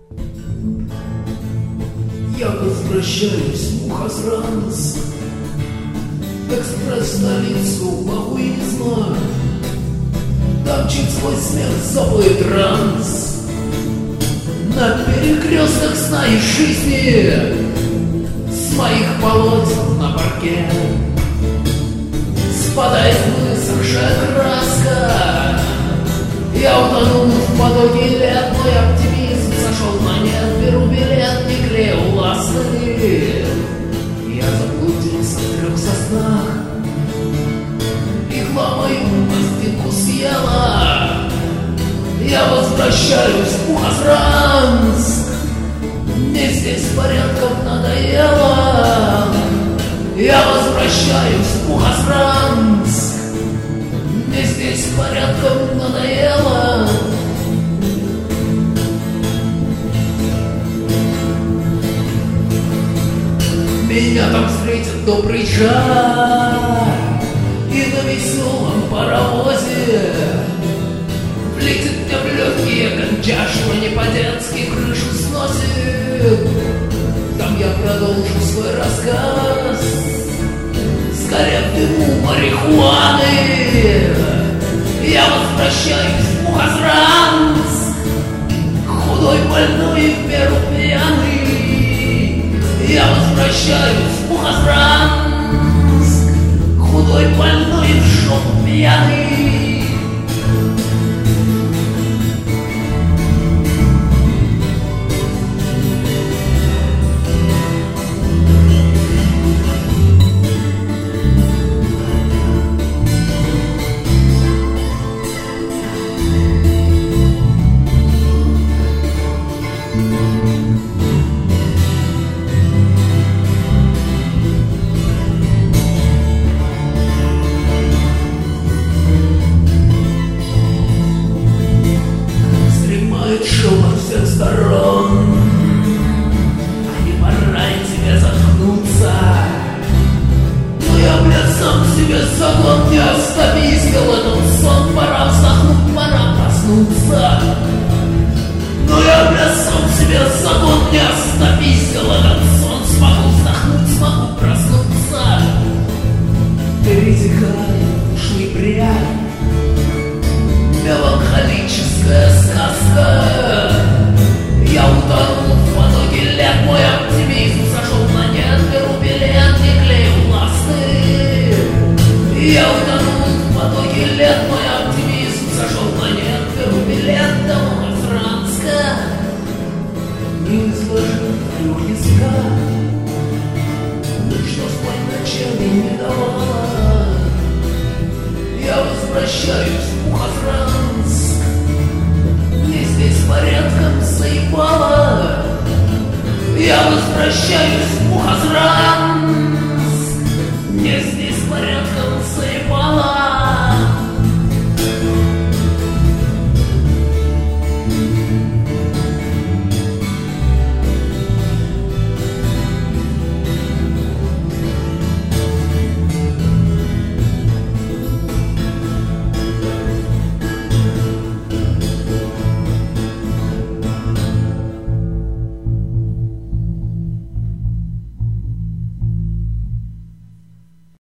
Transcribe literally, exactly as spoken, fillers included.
Я возвращаюсь в Мухосранск, экспресс в столицу, могу и не знаю. Там чуть свой смех заплывет транс. На перекрестках сна и жизни, с моих полотен на парке спадает высохшая краска. Я утонул в потоке лет, мой оптимизм сошел на нет. Беру билет, не клею ласты. Я заблудился в трех соснах. Игла мою пластинку съела. Я возвращаюсь в Мухосранск. Мне здесь порядком надоело. Я возвращаюсь в Мухосранск. Мне здесь порядком надоело. Меня там встретит добрый жар, и на веселом паровозе влетит мне в легкие кончашево не по-детски крышу сносит. Там я продолжу свой рассказ, сгоря в дыму марихуаны. Я возвращаюсь в Мухосранск, худой, больной и в меру пьяный. Я возвращаюсь в Мухосранск, худой, больной и в жопу пьяный. Шум от всех сторон, а не пора и тебе заткнуться. Но я, блядь, сам себе закон не оставил этот сон. Пора вздохнуть, пора проснуться. Но я, блядь, сам себе закон не оставил этот сон. Смогу вздохнуть, смогу проснуться. Перетекает ушли прядь, меланхолическая сказка. Я утонул в потоке лет, мой оптимизм сошел на нет. Беру билет, не клею ласты. Я утонул в потоке лет, мой оптимизм сошел на нет. Беру билет до Мухосранска, не изложил трех языка. Ну что спать ночами не давала. Я возвращаюсь в Мухосранск. Мне здесь порядком заебало. Я возвращаюсь в Мухосранск.